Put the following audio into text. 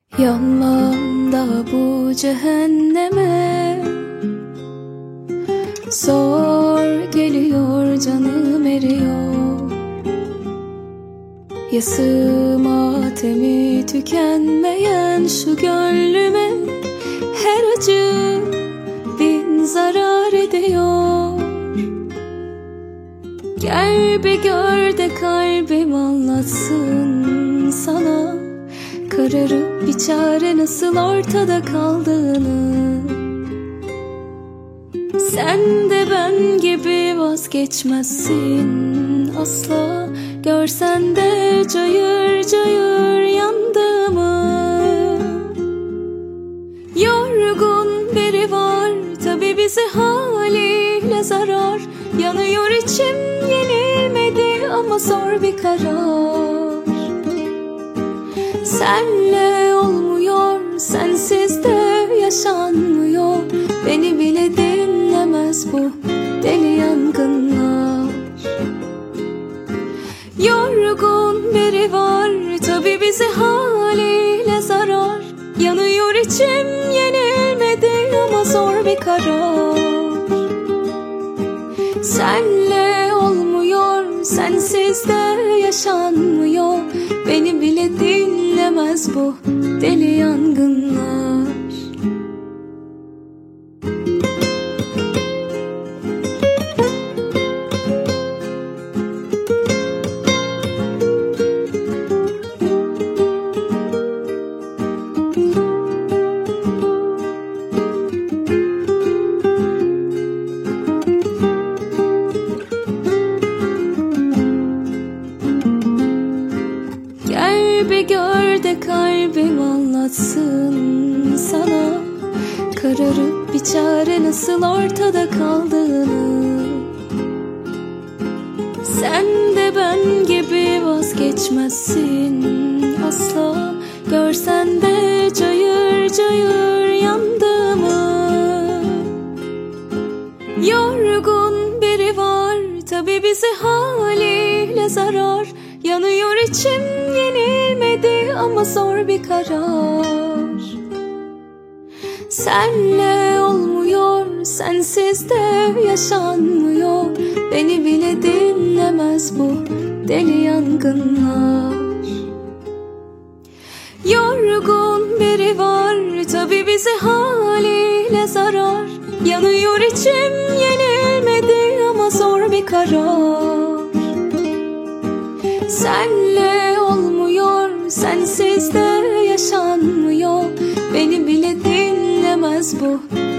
Yanmam da bu cehenneme, zor geliyor, canım eriyor. Yası matemi tükenmeyen şu gönlüme, her acı bin zarar ediyor. Gel bir gör de kalbim anlatsın sana, kararıp bir çare nasıl ortada kaldığını. Sen de ben gibi vazgeçmezsin asla, görsen de cayır cayır yandığımı. Yorgun biri var tabi bize haliyle zarar, yanıyor içim yenilmedi ama zor bir karar. Senle olmuyor, sensiz de yaşanmıyor, beni bile dinlemez bu deli yangınlar. Yorgun biri var tabi bize haliyle zarar, yanıyor içim yenilmedi ama zor bir karar. Senle olmuyor, sensiz de yaşanmıyor, beni bile dinlemez bu deli yangınlar. Gel bir gör de kalbim anlatsın sana, kararıp bir çare nasıl ortada kaldığını. Sen de ben gibi vazgeçmezsin asla, görsen de cayır cayır yandığımı. Yorgun biri var tabi bize haliyle zarar, yanıyor içim yenilmedi ama zor bir karar. Senle olmuyor, sensiz de yaşanmıyor, beni bile dinlemez bu deli yangınlar. Yorgun biri var tabi bize haliyle zarar, yanıyor içim yenilmedi ama zor bir karar. Senle olmuyor, sensiz de yaşanmıyor, beni bile dinlemez bu